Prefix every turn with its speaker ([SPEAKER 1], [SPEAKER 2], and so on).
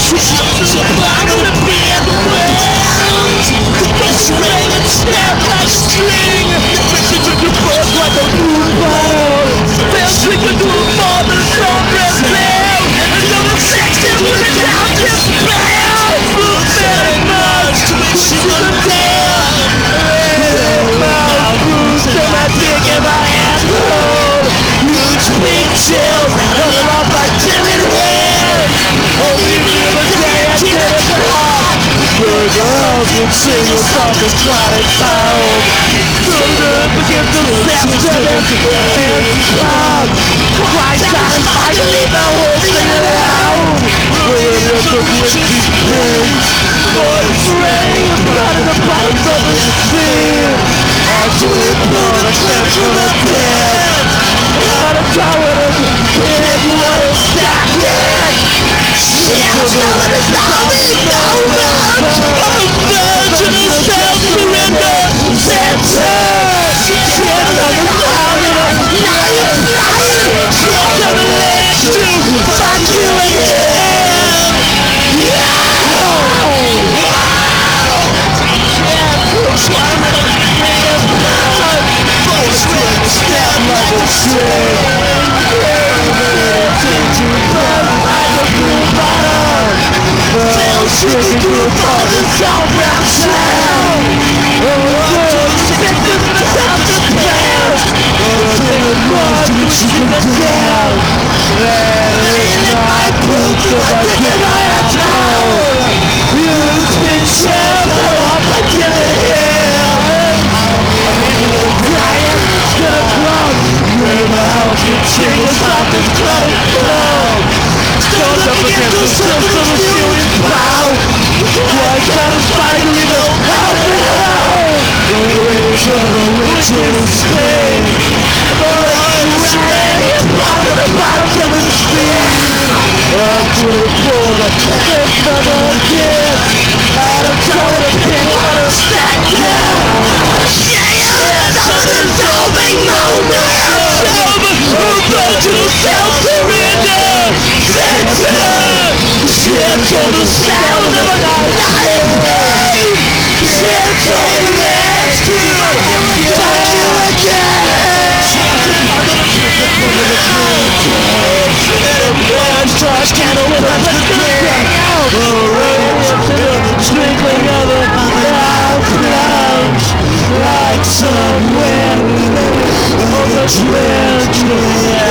[SPEAKER 1] Single song is chronic sound. Begin to step to the cloud. Christ time, I believe I will sing it out. We're in the wicked place. Voice ring in front of the pipes of the sea. As we blow the cliff from the dead. On a tower of the pit, what is stacking? Shit, what is coming over? Virginal self-surrender center. Shit on the cloud and I'm flying. Revelation to find you again. Snap like a shaking through the father's sound rap sound. Sick to the top of the ground. Pushing the down. And I put to my kid I have town. You've been shelled off like in the hill. Crying to the crowd. You're the house and singles off this club. Stood up against the system of feeling proud. Why satisfied to leave us out and out? The rage of the rich in Spain. The rage ready out of the bottom of the street. Up to the floor, the fifth of the kids. Out of town, the pin on a stack down. Dissolving moment. Virginal self-surrender center. Shit on the sound of a dying rain. Shit on the rescue. Find you again. Blood starts candle with a flame. The rays of the twinkling of the clouds. Like some wind on the twin.